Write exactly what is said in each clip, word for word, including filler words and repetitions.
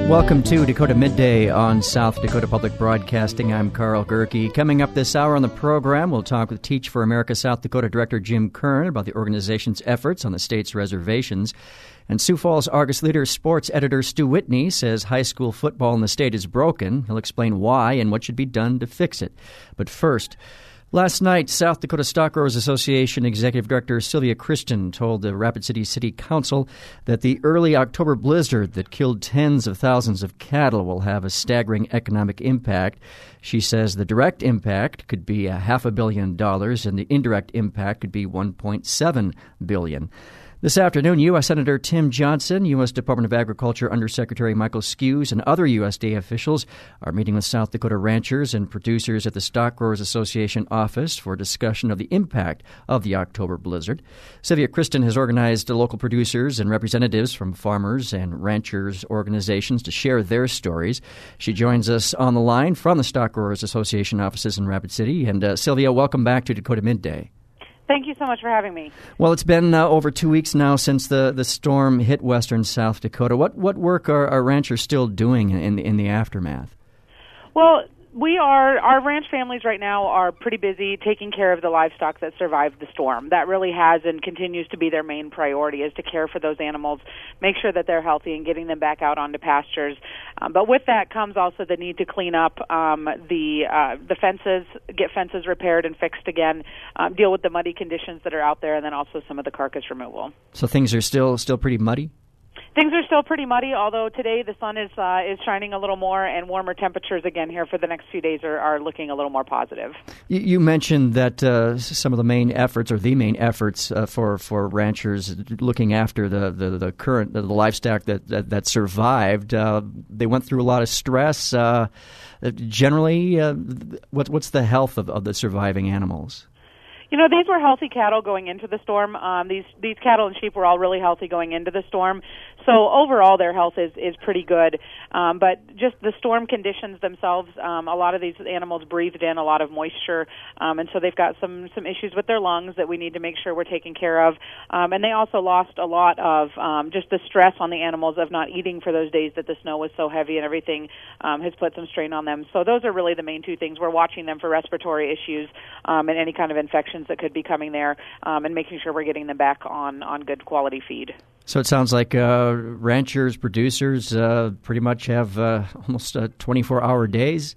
Welcome to Dakota Midday on South Dakota Public Broadcasting. I'm Carl Gerke. Coming up this hour on the program, we'll talk with Teach for America South Dakota Director Jim Kern about the organization's efforts on the state's reservations. And Sioux Falls Argus Leader sports editor Stu Whitney says high school football in the state is broken. He'll explain why and what should be done to fix it. But first, last night, South Dakota Stock Growers Association Executive Director Sylvia Christen told the Rapid City City Council that the early October blizzard that killed tens of thousands of cattle will have a staggering economic impact. She says the direct impact could be a half a billion dollars and the indirect impact could be one point seven billion dollars. This afternoon, U S. Senator Tim Johnson, U S. Department of Agriculture Undersecretary Michael Skews, and other U S D A officials are meeting with South Dakota ranchers and producers at the Stock Growers Association office for a discussion of the impact of the October blizzard. Sylvia Christen has organized local producers and representatives from farmers and ranchers organizations to share their stories. She joins us on the line from the Stock Growers Association offices in Rapid City. And uh, Sylvia, welcome back to Dakota Midday. Thank you so much for having me. Well, it's been uh, over two weeks now since the, the storm hit western South Dakota. What what work are, are ranchers still doing in the, in the aftermath? Well, we are, our ranch families right now are pretty busy taking care of the livestock that survived the storm. That really has and continues to be their main priority, is to care for those animals, make sure that they're healthy and getting them back out onto pastures. Um, but with that comes also the need to clean up um, the uh, the fences, get fences repaired and fixed again, um, deal with the muddy conditions that are out there, and then also some of the carcass removal. So things are still still pretty muddy? Things are still pretty muddy, although today the sun is uh, is shining a little more, and warmer temperatures again here for the next few days are, are looking a little more positive. You, you mentioned that uh, some of the main efforts, or the main efforts uh, for, for ranchers looking after the, the, the current the livestock that, that, that survived, uh, they went through a lot of stress. Uh, generally, uh, what, what's the health of, of the surviving animals? You know, these were healthy cattle going into the storm. Um, these these cattle and sheep were all really healthy going into the storm. So overall, their health is, is pretty good. Um, but just the storm conditions themselves, um, a lot of these animals breathed in a lot of moisture, um, and so they've got some, some issues with their lungs that we need to make sure we're taking care of. Um, and they also lost a lot of um, just the stress on the animals of not eating for those days that the snow was so heavy and everything um, has put some strain on them. So those are really the main two things. We're watching them for respiratory issues um, and any kind of infections that could be coming there, um, and making sure we're getting them back on, on good quality feed. So it sounds like uh, ranchers, producers uh, pretty much have uh, almost uh, twenty-four hour days.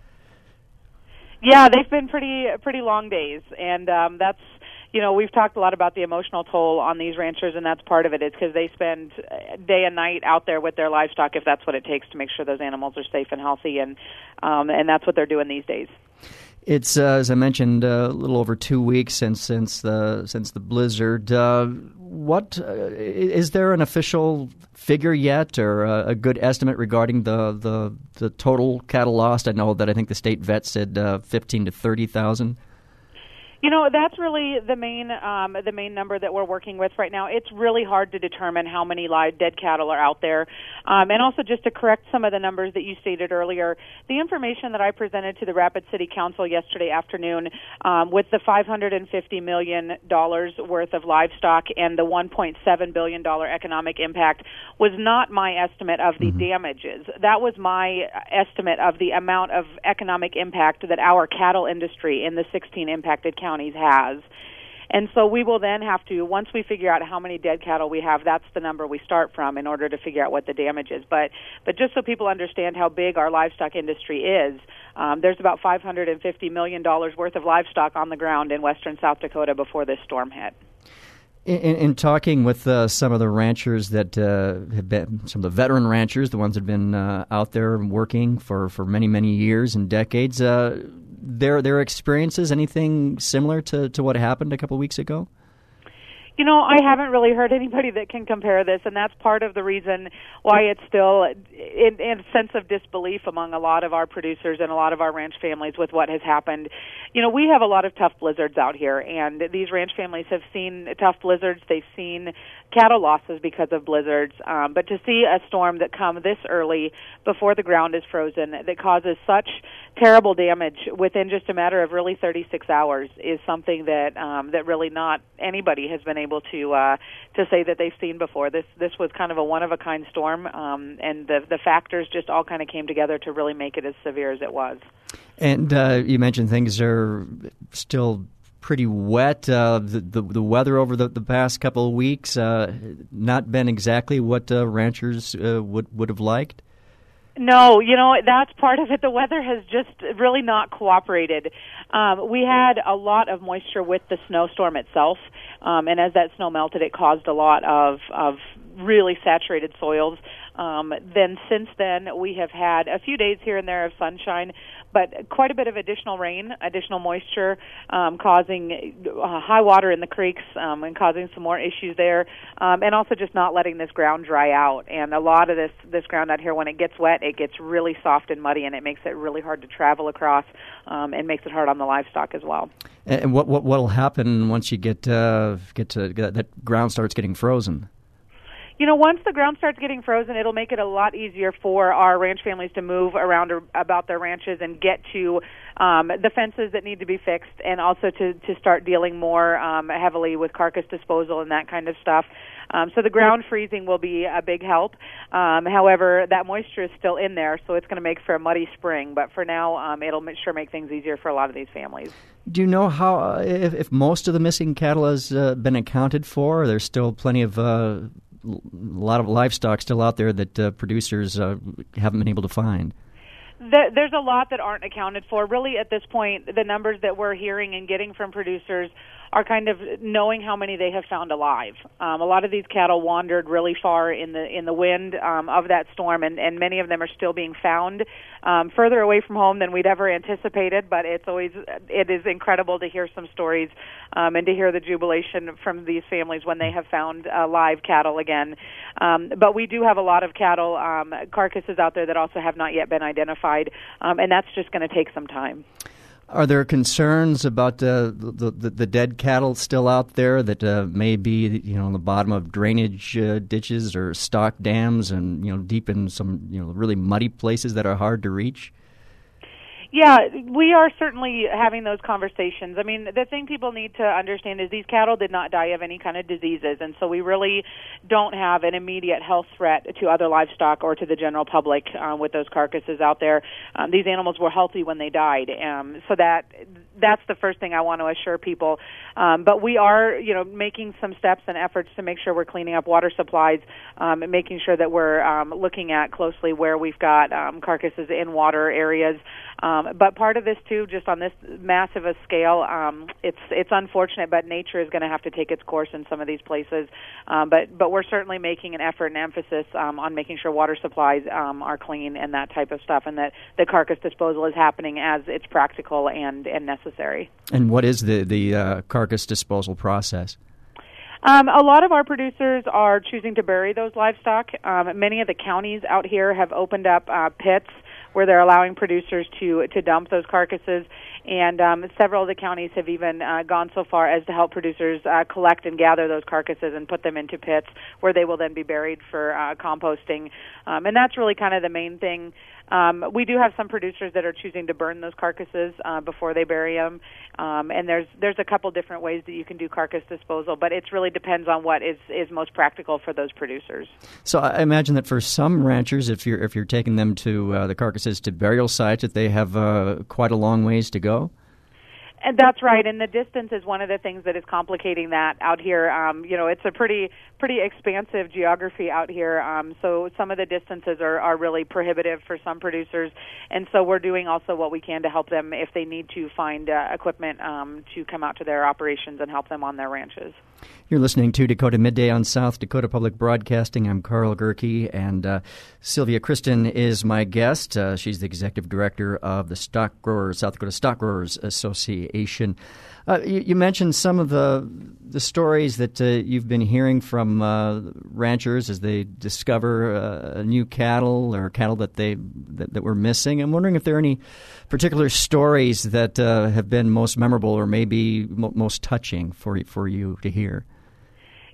Yeah, they've been pretty pretty long days, and um, that's, you know, we've talked a lot about the emotional toll on these ranchers, and that's part of it. It's because they spend day and night out there with their livestock, if that's what it takes to make sure those animals are safe and healthy, and um, and that's what they're doing these days. It's uh, as I mentioned, uh, a little over two weeks since since the since the blizzard. Uh, what uh, is there an official figure yet, or a, a good estimate regarding the, the the total cattle lost? I know that I think the state vet said uh, fifteen to thirty thousand. You know, that's really the main um, the main number that we're working with right now. It's really hard to determine how many live dead cattle are out there. Um, and also, just to correct some of the numbers that you stated earlier, the information that I presented to the Rapid City Council yesterday afternoon um, with the five hundred fifty million dollars worth of livestock and the one point seven billion dollars economic impact was not my estimate of the mm-hmm. damages. That was my estimate of the amount of economic impact that our cattle industry in the sixteen impacted counties has. And so we will then have to, once we figure out how many dead cattle we have, that's the number we start from in order to figure out what the damage is. But but just so people understand how big our livestock industry is, um, there's about five hundred fifty million dollars worth of livestock on the ground in western South Dakota before this storm hit. In, in talking with uh, some of the ranchers that uh, have been, some of the veteran ranchers, the ones that have been uh, out there working for, for many, many years and decades, uh, their their experiences, anything similar to, to what happened a couple of weeks ago? You know, I haven't really heard anybody that can compare this, and that's part of the reason why it's still in, in a sense of disbelief among a lot of our producers and a lot of our ranch families with what has happened. You know, we have a lot of tough blizzards out here, and these ranch families have seen tough blizzards. They've seen cattle losses because of blizzards, um, but to see a storm that come this early before the ground is frozen that causes such terrible damage within just a matter of really thirty-six hours is something that um, that really not anybody has been able able to uh, to say that they've seen before. This this was kind of a one-of-a-kind storm, um, and the, the factors just all kind of came together to really make it as severe as it was. And uh, you mentioned things are still pretty wet. Uh, the, the the weather over the, the past couple of weeks uh, not been exactly what uh, ranchers uh, would would have liked. No, you know, that's part of it. The weather has just really not cooperated. Um, we had a lot of moisture with the snowstorm itself, um, and as that snow melted, it caused a lot of, of really saturated soils. Um, then since then, we have had a few days here and there of sunshine, but quite a bit of additional rain, additional moisture, um, causing uh, high water in the creeks um, and causing some more issues there, um, and also just not letting this ground dry out. And a lot of this, this ground out here, when it gets wet, it gets really soft and muddy, and it makes it really hard to travel across um, and makes it hard on the livestock as well. And what what will happen once you get uh, get to that ground starts getting frozen? You know, once the ground starts getting frozen, it'll make it a lot easier for our ranch families to move around or about their ranches and get to um, the fences that need to be fixed, and also to, to start dealing more um, heavily with carcass disposal and that kind of stuff. Um, so the ground freezing will be a big help. Um, however, that moisture is still in there, so it's going to make for a muddy spring. But for now, um, it'll sure make things easier for a lot of these families. Do you know how uh, if, if most of the missing cattle has uh, been accounted for? Or there's still plenty of uh, a lot of livestock still out there that uh, producers uh, haven't been able to find? There's a lot that aren't accounted for. Really, at this point, the numbers that we're hearing and getting from producers are kind of knowing how many they have found alive. Um, a lot of these cattle wandered really far in the in the wind um, of that storm, and, and many of them are still being found um, further away from home than we'd ever anticipated. But it's always it is incredible to hear some stories um, and to hear the jubilation from these families when they have found uh, live cattle again. Um, but we do have a lot of cattle um, carcasses out there that also have not yet been identified, um, and that's just going to take some time. Are there concerns about uh, the, the the dead cattle still out there that uh, may be, you know, on the bottom of drainage uh, ditches or stock dams, and, you know, deep in some, you know, really muddy places that are hard to reach? Yeah, we are certainly having those conversations. I mean, the thing people need to understand is these cattle did not die of any kind of diseases, and so we really don't have an immediate health threat to other livestock or to the general public uh, with those carcasses out there. Um, these animals were healthy when they died, um, so that that's the first thing I want to assure people. Um, but we are, you know, making some steps and efforts to make sure we're cleaning up water supplies um, and making sure that we're um, looking at closely where we've got um, carcasses in water areas. Um, but part of this, too, just on this massive a scale, um, it's it's unfortunate, but nature is going to have to take its course in some of these places. Um, but, but we're certainly making an effort and emphasis um, on making sure water supplies um, are clean and that type of stuff, and that the carcass disposal is happening as it's practical and, and necessary. And what is the, the uh, carcass disposal process? Um, a lot of our producers are choosing to bury those livestock. Um, many of the counties out here have opened up uh, pits where they're allowing producers to to dump those carcasses, and um, several of the counties have even uh, gone so far as to help producers uh, collect and gather those carcasses and put them into pits where they will then be buried for uh, composting. Um, and that's really kind of the main thing. Um, we do have some producers that are choosing to burn those carcasses uh, before they bury them, um, and there's there's a couple different ways that you can do carcass disposal, but it really depends on what is, is most practical for those producers. So I imagine that for some ranchers, if you're if you're taking them to uh, the carcasses to burial sites, that they have uh, quite a long ways to go. And that's right, and the distance is one of the things that is complicating that out here. Um, you know, it's a pretty pretty expansive geography out here, um, so some of the distances are, are really prohibitive for some producers, and so we're doing also what we can to help them if they need to find uh, equipment um, to come out to their operations and help them on their ranches. You're listening to Dakota Midday on South Dakota Public Broadcasting. I'm Carl Gerke, and uh, Sylvia Christen is my guest. Uh, she's the executive director of the Stock Growers, South Dakota Stock Growers Association. Uh, you, you mentioned some of the the stories that uh, you've been hearing from uh, ranchers as they discover uh, new cattle or cattle that they that, that were missing. I'm wondering if there are any particular stories that uh, have been most memorable or maybe mo- most touching for for you to hear.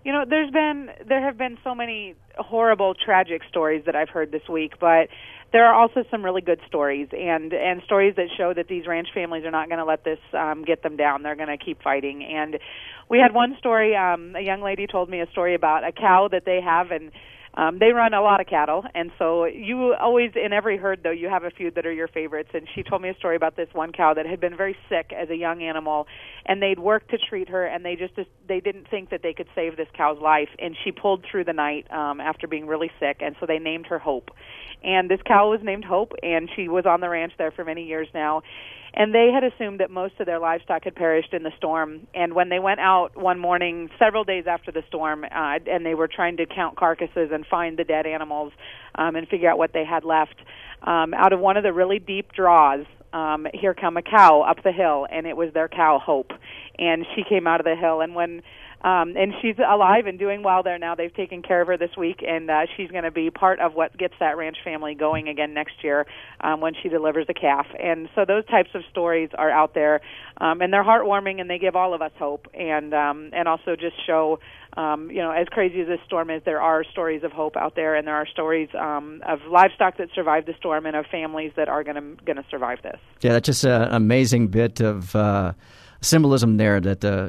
You know, there's been there have been so many horrible, tragic stories that I've heard this week, but there are also some really good stories and and stories that show that these ranch families are not going to let this um, get them down. They're going to keep fighting. And we had one story. Um, a young lady told me a story about a cow that they have, and Um, they run a lot of cattle, and so you always, in every herd, though, you have a few that are your favorites. And she told me a story about this one cow that had been very sick as a young animal, and they'd worked to treat her, and they just they didn't think that they could save this cow's life. And she pulled through the night um, after being really sick, and so they named her Hope. And this cow was named Hope, and she was on the ranch there for many years now. And they had assumed that most of their livestock had perished in the storm. And when they went out one morning, several days after the storm, uh, and they were trying to count carcasses and find the dead animals um, and figure out what they had left, um, out of one of the really deep draws, um, here come a cow up the hill, and it was their cow, Hope. And she came out of the hill, and when Um, and she's alive and doing well there now. They've taken care of her this week, and uh, she's going to be part of what gets that ranch family going again next year um, when she delivers a calf. And so those types of stories are out there, um, and they're heartwarming, and they give all of us hope, and um, and also just show, um, you know, as crazy as this storm is, there are stories of hope out there, and there are stories um, of livestock that survived the storm and of families that are going to going to survive this. Yeah, that's just an amazing bit of Uh symbolism there that uh,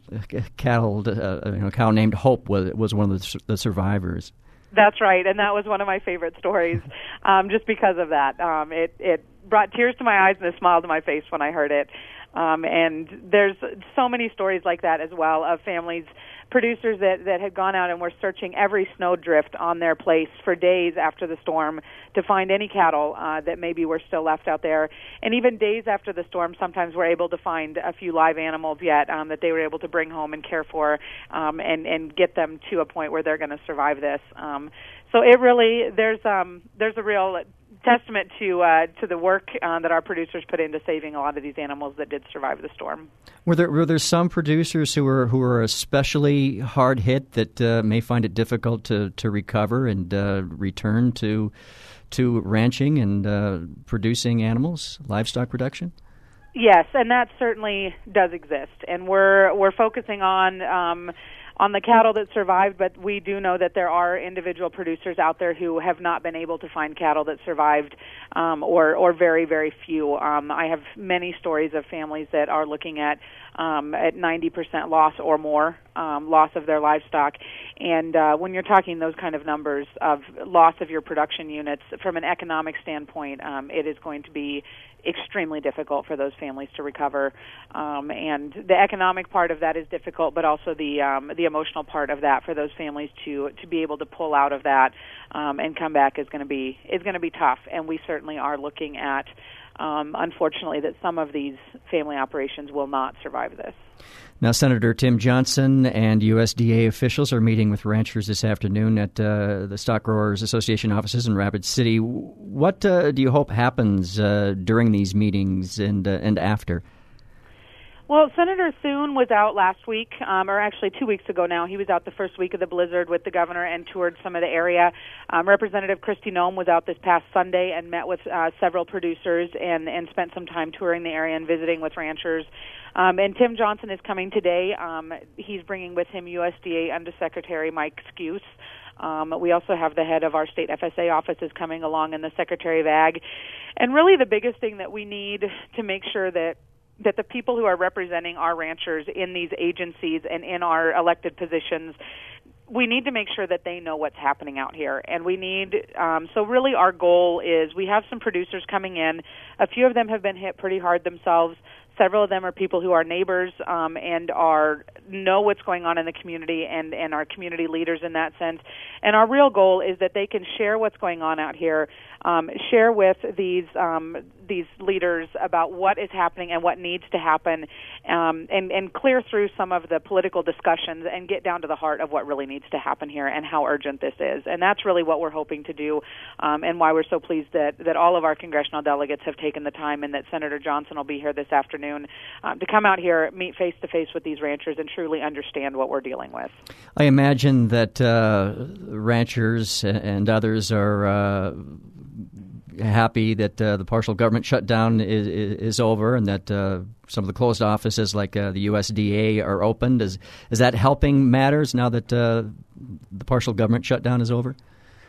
cattle, uh, you know, a cow named Hope was was one of the, the survivors. That's right, and that was one of my favorite stories, um, just because of that. Um, it it brought tears to my eyes and a smile to my face when I heard it. Um, and there's so many stories like that as well of families, producers that, that had gone out and were searching every snowdrift on their place for days after the storm to find any cattle uh, that maybe were still left out there. And even days after the storm, sometimes we're able to find a few live animals yet um, that they were able to bring home and care for um, and, and get them to a point where they're going to survive this. Um, so it really, there's um, there's a real testament to uh, to the work uh, that our producers put into saving a lot of these animals that did survive the storm. Were there were there some producers who were who were especially hard hit that uh, may find it difficult to, to recover and uh, return to to ranching and uh, producing animals, livestock production? Yes, and that certainly does exist, and we're we're focusing on. Um, on the cattle that survived, but we do know that there are individual producers out there who have not been able to find cattle that survived, um, or, or very, very few. Um, I have many stories of families that are looking at um, at ninety percent loss or more, um, loss of their livestock. And uh, when you're talking those kind of numbers of loss of your production units, from an economic standpoint, um, it is going to be extremely difficult for those families to recover, um, and the economic part of that is difficult, but also the um, the emotional part of that for those families to to be able to pull out of that um, and come back is going to be is going to be tough. And we certainly are looking at, um, unfortunately, that some of these family operations will not survive this. Now, Senator Tim Johnson and U S D A officials are meeting with ranchers this afternoon at uh, the Stock Growers Association offices in Rapid City. What uh, do you hope happens uh, during these meetings and uh, and after? Well, Senator Thune was out last week, um, or actually two weeks ago now. He was out the first week of the blizzard with the governor and toured some of the area. Um, Representative Kristi Noem was out this past Sunday and met with uh, several producers and, and spent some time touring the area and visiting with ranchers. Um, and Tim Johnson is coming today. Um, he's bringing with him U S D A Undersecretary Mike Skuse. Um, we also have the head of our state F S A offices coming along and the Secretary of Ag. And really the biggest thing that we need to make sure that that the people who are representing our ranchers in these agencies and in our elected positions, we need to make sure that they know what's happening out here. And we need, um, so really our goal is we have some producers coming in. A few of them have been hit pretty hard themselves. Several of them are people who are neighbors um, and are know what's going on in the community and, and are community leaders in that sense. And our real goal is that they can share what's going on out here, um, share with these um, these leaders about what is happening and what needs to happen, um, and, and clear through some of the political discussions and get down to the heart of what really needs to happen here and how urgent this is. And that's really what we're hoping to do, um, and why we're so pleased that, that all of our congressional delegates have taken the time and that Senator Johnson will be here this afternoon um, to come out here, meet face-to-face with these ranchers and truly understand what we're dealing with. I imagine that uh, ranchers and others are uh, happy that uh, the partial government shutdown is, is over and that uh, some of the closed offices like uh, the U S D A are opened. Is, is that helping matters now that uh, the partial government shutdown is over?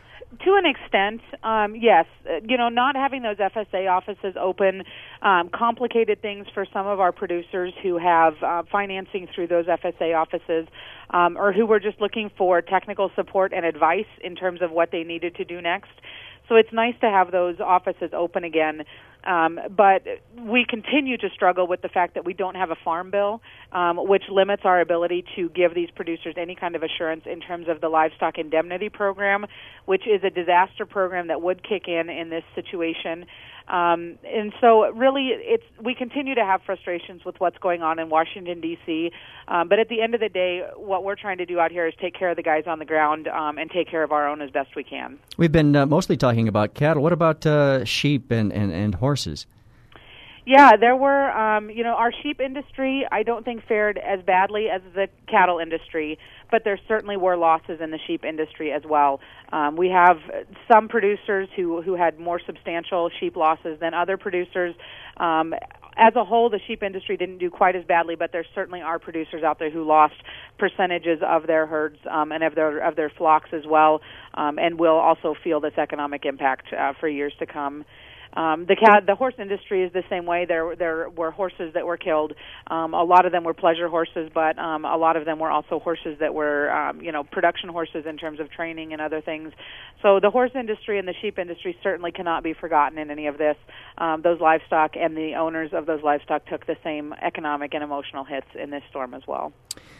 To an extent, um, yes. You know, not having those F S A offices open um, complicated things for some of our producers who have uh, financing through those F S A offices um, or who were just looking for technical support and advice in terms of what they needed to do next. So it's nice to have those offices open again. Um, but we continue to struggle with the fact that we don't have a farm bill, um, which limits our ability to give these producers any kind of assurance in terms of the livestock indemnity program, which is a disaster program that would kick in in this situation. Um, and so really it's we continue to have frustrations with what's going on in Washington, D C, um, but at the end of the day, what we're trying to do out here is take care of the guys on the ground um, and take care of our own as best we can. We've been uh, mostly talking about cattle. What about uh, sheep and, and, and horses? Yeah, there were, um, you know, our sheep industry, I don't think fared as badly as the cattle industry, but there certainly were losses in the sheep industry as well. Um, we have some producers who, who had more substantial sheep losses than other producers. Um, as a whole, the sheep industry didn't do quite as badly, but there certainly are producers out there who lost percentages of their herds um, and of their of their flocks as well, um, and will also feel this economic impact uh, for years to come. Um, the cat, the horse industry is the same way. There, there were horses that were killed. Um, a lot of them were pleasure horses, but um, a lot of them were also horses that were, um, you know, production horses in terms of training and other things. So the horse industry and the sheep industry certainly cannot be forgotten in any of this. Um, those livestock and the owners of those livestock took the same economic and emotional hits in this storm as well.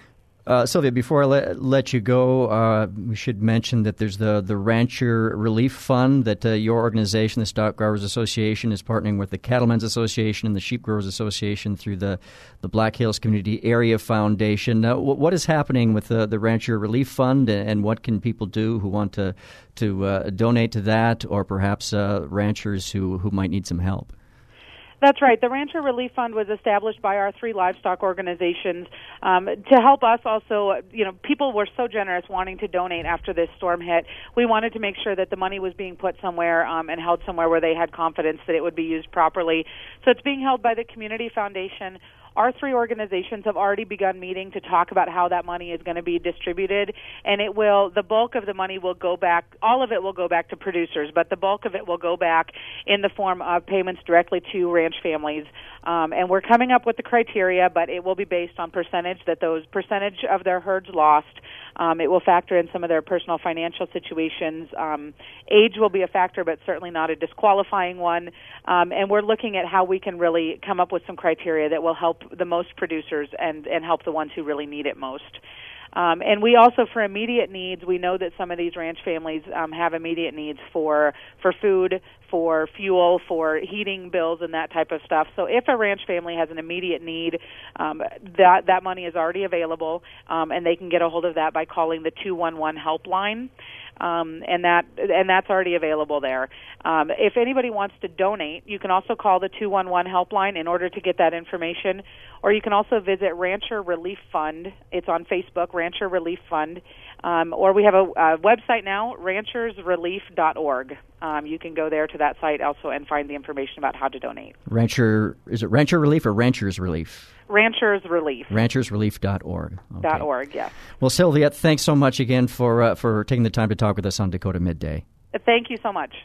Uh, Sylvia, before I let, let you go, uh, we should mention that there's the, the Rancher Relief Fund that uh, your organization, the Stock Growers Association, is partnering with the Cattlemen's Association and the Sheep Growers Association through the, the Black Hills Community Area Foundation. Uh, what is happening with the, the Rancher Relief Fund, and what can people do who want to, to uh, donate to that, or perhaps uh, ranchers who, who might need some help? That's right. The Rancher Relief Fund was established by our three livestock organizations um, to help us also, you know, people were so generous wanting to donate after this storm hit. We wanted to make sure that the money was being put somewhere um, and held somewhere where they had confidence that it would be used properly. So it's being held by the Community Foundation. Our three organizations have already begun meeting to talk about how that money is going to be distributed, and it will, the bulk of the money will go back, all of it will go back to producers, but the bulk of it will go back in the form of payments directly to ranch families. Um, and we're coming up with the criteria, but it will be based on percentage, that those percentage of their herds lost. Um, it will factor in some of their personal financial situations. Um, age will be a factor, but certainly not a disqualifying one. Um, and we're looking at how we can really come up with some criteria that will help the most producers and, and help the ones who really need it most. Um, and we also, for immediate needs, we know that some of these ranch families um, have immediate needs for for food, for fuel, for heating bills, and that type of stuff. So if a ranch family has an immediate need, um, that that money is already available, um, and they can get a hold of that by calling the two one one helpline. Um, and that and that's already available there. Um, if anybody wants to donate, you can also call the two one one helpline in order to get that information, or you can also visit Rancher Relief Fund. It's on Facebook, Rancher Relief Fund, um, or we have a, a website now, ranchers relief dot org. Um, you can go there to that site also and find the information about how to donate. Rancher, is it Rancher Relief or Ranchers Relief? Ranchers Relief. ranchers relief dot org. Okay. Dot org, yes. Well, Sylvia, thanks so much again for uh, for taking the time to talk with us on Dakota Midday. Thank you so much.